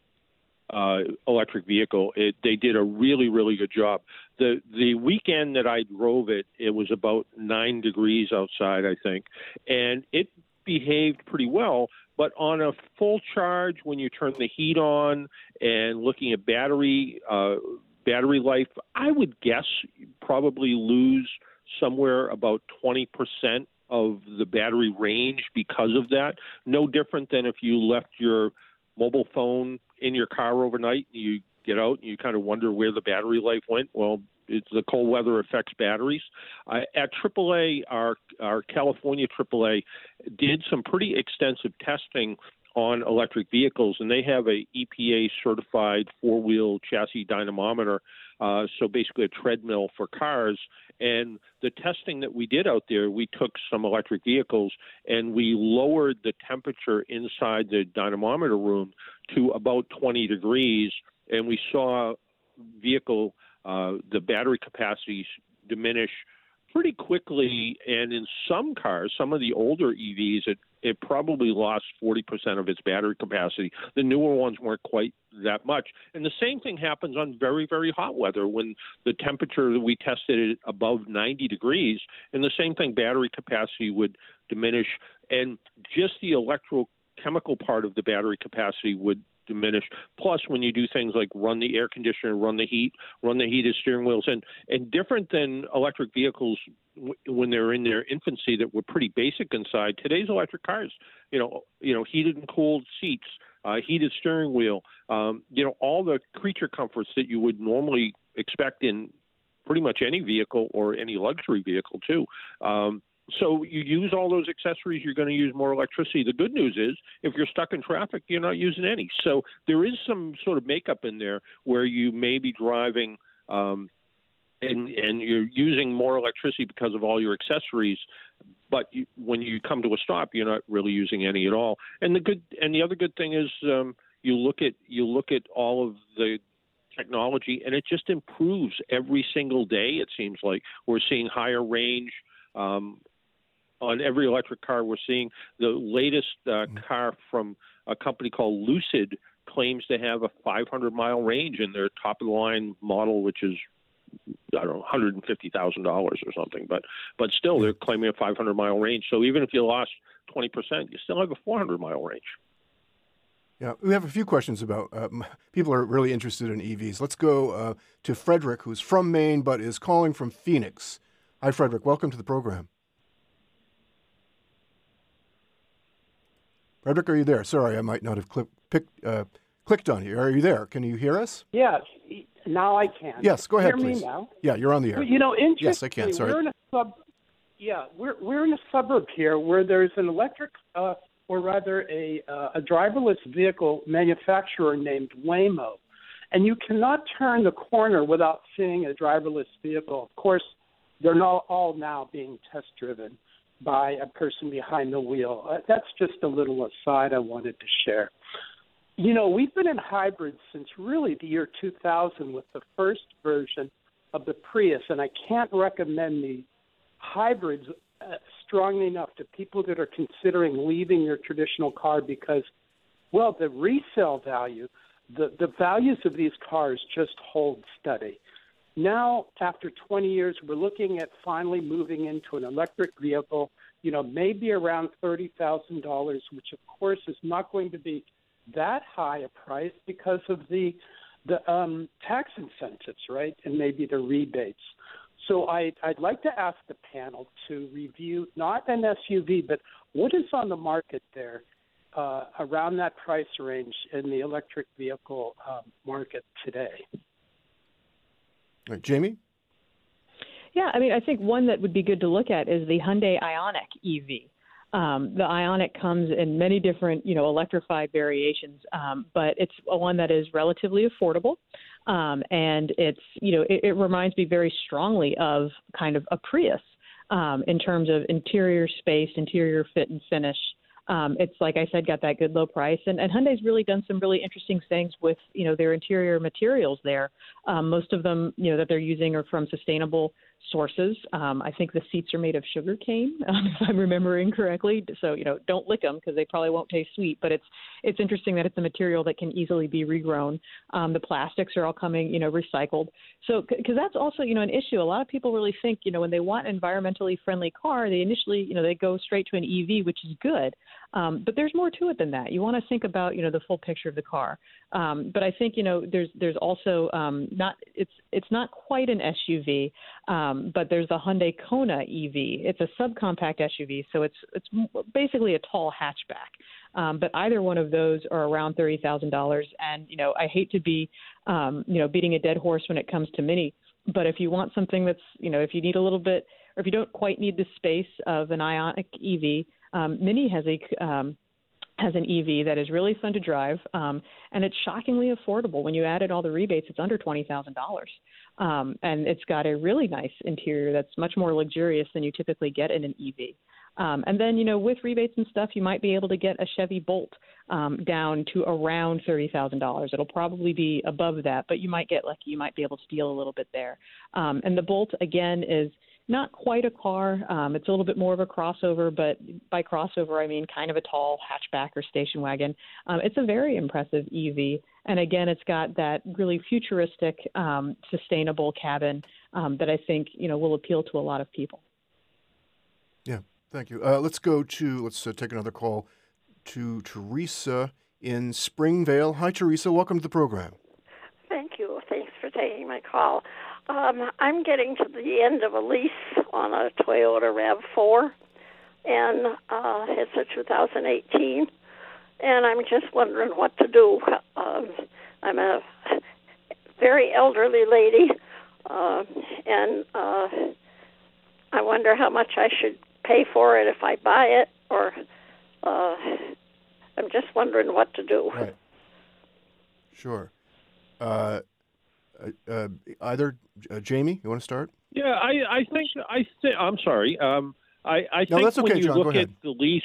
uh, electric vehicle. It, they did a really really good job. The the weekend that I drove it, it was about nine degrees outside, I think, and it behaved pretty well. But on a full charge, when you turn the heat on and looking at battery uh, battery life, I would guess you probably lose somewhere about twenty percent of the battery range because of that. No different than if you left your mobile phone in your car overnight and you get out and you kind of wonder where the battery life went. Well, it's the cold weather affects batteries. Uh, at triple A, our, our California triple A did some pretty extensive testing on electric vehicles, and they have a E P A-certified four-wheel chassis dynamometer, uh, so basically a treadmill for cars. And the testing that we did out there, we took some electric vehicles and we lowered the temperature inside the dynamometer room to about twenty degrees, and we saw vehicle uh, the battery capacity diminish pretty quickly. And in some cars, some of the older E Vs, it, it probably lost forty percent of its battery capacity. The newer ones weren't quite that much. And the same thing happens on very, very hot weather when the temperature that we tested it above ninety degrees, and the same thing, battery capacity would diminish. And just the electrochemical part of the battery capacity would diminish. Plus, when you do things like run the air conditioner, run the heat, run the heated steering wheels, and and different than electric vehicles w- when they're in their infancy that were pretty basic inside. Today's electric cars, you know, you know, heated and cooled seats, uh, heated steering wheel, um, you know, all the creature comforts that you would normally expect in pretty much any vehicle or any luxury vehicle too. Um, So you use all those accessories, you're going to use more electricity. The good news is if you're stuck in traffic, you're not using any. So there is some sort of makeup in there where you may be driving um, and, and you're using more electricity because of all your accessories. But you, when you come to a stop, you're not really using any at all. And the good and the other good thing is um, you look at you look at all of the technology, and it just improves every single day. It seems like we're seeing higher range. Um, On every electric car we're seeing. The latest uh, car from a company called Lucid claims to have a five hundred mile range in their top-of-the-line model, which is, I don't know, one hundred fifty thousand dollars or something. But but still, they're claiming a five hundred mile range. So even if you lost twenty percent, you still have a four hundred mile range. Yeah, we have a few questions about, uh, people are really interested in E Vs. Let's go uh, to Frederick, who's from Maine but is calling from Phoenix. Hi, Frederick. Welcome to the program. Frederick, are you there? Sorry, I might not have click, picked, uh, clicked on you. Are you there? Can you hear us? Yes, now I can. Yes, go ahead, hear please. Me now? Yeah, you're on the air. Well, you know, interestingly, yes, I can. Sorry. We're in a sub. Yeah, we're we're in a suburb here where there's an electric, uh, or rather a uh, a driverless vehicle manufacturer named Waymo, and you cannot turn the corner without seeing a driverless vehicle. Of course, they're not all now being test driven by a person behind the wheel. Uh, that's just a little aside I wanted to share. You know, we've been in hybrids since really the year two thousand with the first version of the Prius, and I can't recommend the hybrids uh, strongly enough to people that are considering leaving your traditional car because, well, the resale value, the, the values of these cars just hold steady. Now, after twenty years, we're looking at finally moving into an electric vehicle, you know, maybe around thirty thousand dollars, which, of course, is not going to be that high a price because of the the um, tax incentives, right, and maybe the rebates. So I, I'd like to ask the panel to review not an S U V, but what is on the market there uh, around that price range in the electric vehicle um, market today. All right, Jamie? Yeah, I mean, I think one that would be good to look at is the Hyundai Ioniq E V. Um, the Ioniq comes in many different, you know, electrified variations, um, but it's one that is relatively affordable. Um, and it's, you know, it, it reminds me very strongly of kind of a Prius um, in terms of interior space, interior fit and finish. Um, it's, like I said, got that good low price. And, and Hyundai's really done some really interesting things with, you know, their interior materials there. Um, most of them, you know, that they're using are from sustainable sources. Um, I think the seats are made of sugar cane, um, if I'm remembering correctly. So, you know, don't lick them because they probably won't taste sweet. But it's it's interesting that it's a material that can easily be regrown. Um, the plastics are all coming, you know, recycled. So, because that's also, you know, an issue. A lot of people really think, you know, when they want an environmentally friendly car, they initially, you know, they go straight to an E V, which is good. Um, but there's more to it than that. You want to think about, you know, the full picture of the car. Um, but I think, you know, there's there's also um, not it's it's not quite an S U V, um, but there's the Hyundai Kona E V. It's a subcompact S U V, so it's it's basically a tall hatchback. Um, but either one of those are around thirty thousand dollars. And you know, I hate to be um, you know beating a dead horse when it comes to Mini, but if you want something that's, you know, if you need a little bit, or if you don't quite need the space of an Ioniq E V, um, Mini has a um, has an E V that is really fun to drive, um, and it's shockingly affordable. When you added all the rebates, it's under twenty thousand dollars. Um, and it's got a really nice interior that's much more luxurious than you typically get in an E V. Um, and then, you know, with rebates and stuff, you might be able to get a Chevy Bolt um, down to around thirty thousand dollars. It'll probably be above that, but you might get lucky. You might be able to deal a little bit there. Um, and the Bolt, again, is not quite a car. Um, it's a little bit more of a crossover, but by crossover, I mean kind of a tall hatchback or station wagon. Um, it's a very impressive E V. And again, it's got that really futuristic, um, sustainable cabin um, that I think, you know, will appeal to a lot of people. Yeah, thank you. Uh, let's go to, let's uh, take another call to Teresa in Springvale. Hi, Teresa. Welcome to the program. Thank you. Thanks for taking my call. Um, I'm getting to the end of a lease on a Toyota RAV four, and uh, it's a two thousand eighteen, and I'm just wondering what to do. Um, I'm a very elderly lady, uh, and uh, I wonder how much I should pay for it if I buy it, or uh, I'm just wondering what to do. Right. Sure. Uh, uh, uh, either uh, Jamie, you want to start? Yeah, I, I think I think I'm sorry. Um, I, I no, think that's okay, when you John. look Go at ahead. the lease,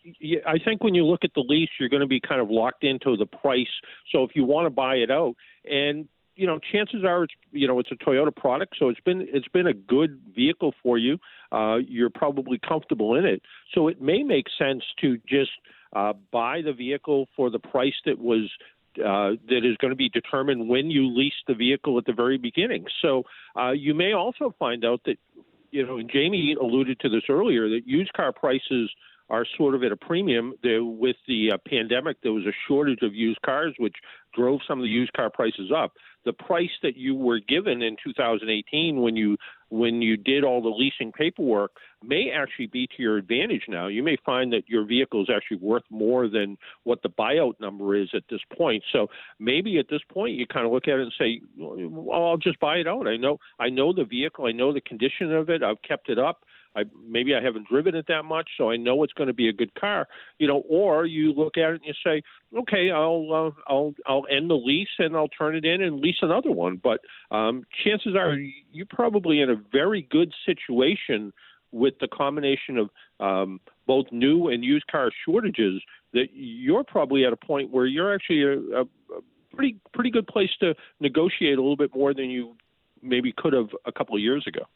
I think when you look at the lease, you're going to be kind of locked into the price. So if you want to buy it out, and you know, chances are it's you know it's a Toyota product, so it's been it's been a good vehicle for you. Uh, you're probably comfortable in it, so it may make sense to just uh, buy the vehicle for the price that was. Uh, that is going to be determined when you lease the vehicle at the very beginning. So uh, you may also find out that, you know, and Jamie alluded to this earlier, that used car prices are sort of at a premium. There, with the uh, pandemic, there was a shortage of used cars, which drove some of the used car prices up. The price that you were given in two thousand eighteen when you when you did all the leasing paperwork may actually be to your advantage now. You may find that your vehicle is actually worth more than what the buyout number is at this point. So maybe at this point you kind of look at it and say, well, I'll just buy it out. I know I know the vehicle. I know the condition of it. I've kept it up. I, maybe I haven't driven it that much, so I know it's going to be a good car, you know. Or you look at it and you say, okay, I'll uh, I'll I'll end the lease and I'll turn it in and lease another one. But um, chances are you're probably in a very good situation with the combination of um, both new and used car shortages. That you're probably at a point where you're actually a, a pretty pretty good place to negotiate a little bit more than you maybe could have a couple of years ago.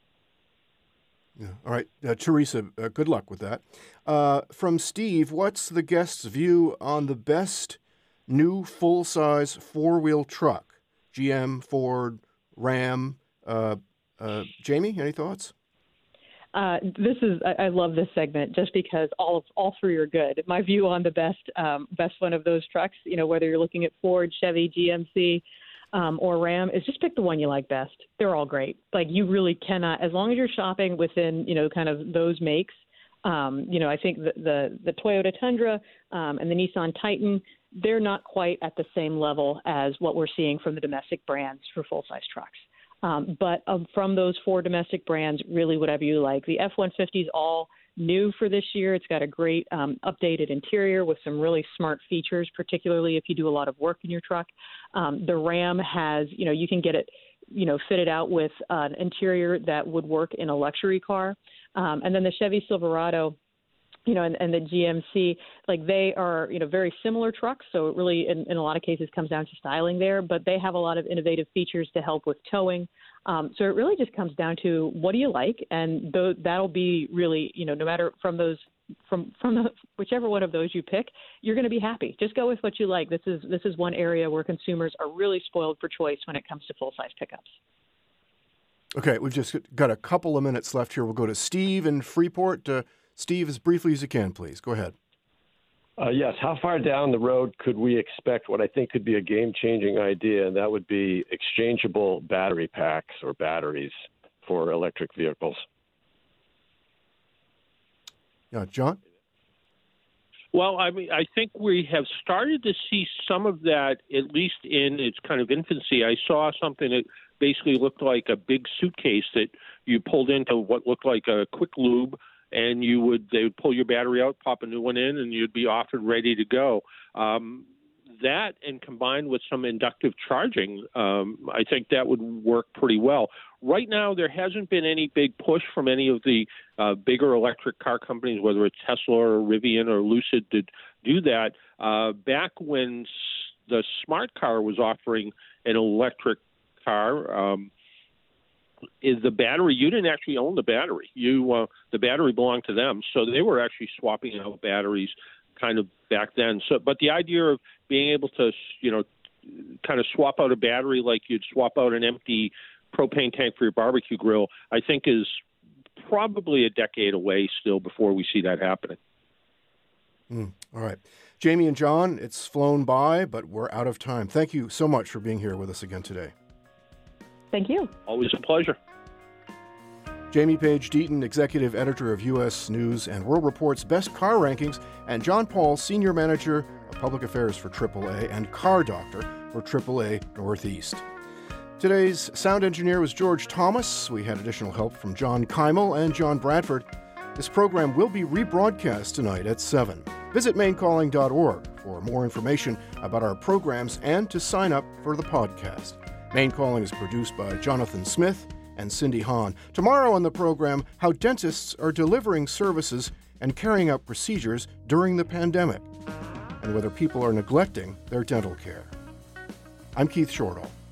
Yeah. All right, uh, Teresa, uh, good luck with that. Uh, from Steve, what's the guest's view on the best new full-size four-wheel truck? G M, Ford, Ram. Uh, uh, Jamie, any thoughts? Uh, this is I, I love this segment just because all of all three are good. My view on the best um, best one of those trucks, you know, whether you're looking at Ford, Chevy, G M C. um, or Ram is just pick the one you like best. They're all great. Like you really cannot, as long as you're shopping within, you know, kind of those makes. Um, you know, I think the the, the Toyota Tundra um, and the Nissan Titan, they're not quite at the same level as what we're seeing from the domestic brands for full-size trucks. Um, but um, from those four domestic brands, really whatever you like. The F one fifty is all new for this year. It's got a great um, updated interior with some really smart features, particularly if you do a lot of work in your truck. Um, the Ram has, you know, you can get it, you know, fitted out with uh, an interior that would work in a luxury car. Um, and then the Chevy Silverado, you know, and, and the G M C, like they are, you know, very similar trucks. So it really, in, in a lot of cases, comes down to styling there, but they have a lot of innovative features to help with towing. Um, so it really just comes down to what do you like? And th- that'll be really, you know, no matter from those, from, from the, whichever one of those you pick, you're going to be happy. Just go with what you like. This is, this is one area where consumers are really spoiled for choice when it comes to full-size pickups. Okay, we've just got a couple of minutes left here. We'll go to Steve in Freeport. Uh, Steve, as briefly as you can, please. Go ahead. Uh, yes. How far down the road could we expect what I think could be a game-changing idea, and that would be exchangeable battery packs or batteries for electric vehicles? Yeah, John? Well, I mean, I think we have started to see some of that, at least in its kind of infancy. I saw something that basically looked like a big suitcase that you pulled into what looked like a quick lube, and you would they would pull your battery out, pop a new one in, and you'd be off and ready to go. Um, that, and combined with some inductive charging, um, I think that would work pretty well. Right now, there hasn't been any big push from any of the uh, bigger electric car companies, whether it's Tesla or Rivian or Lucid, to do that. Uh, back when the Smart Car was offering an electric car, um, is the battery, you didn't actually own the battery. You uh, the battery belonged to them, so they were actually swapping out batteries kind of back then. So, but the idea of being able to, you know, kind of swap out a battery like you'd swap out an empty propane tank for your barbecue grill, I think is probably a decade away still before we see that happening. Mm, all right. Jamie and John, it's flown by, but we're out of time. Thank you so much for being here with us again today. Thank you. Always a pleasure. Jamie Page Deaton, executive editor of U S News and World Report's Best Car Rankings, and John Paul, senior manager of public affairs for triple A and car doctor for triple A Northeast. Today's sound engineer was George Thomas. We had additional help from John Keimel and John Bradford. This program will be rebroadcast tonight at seven. Visit maine calling dot org for more information about our programs and to sign up for the podcast. Maine Calling is produced by Jonathan Smith and Cindy Hahn. Tomorrow on the program, how dentists are delivering services and carrying out procedures during the pandemic, and whether people are neglecting their dental care. I'm Keith Shortall.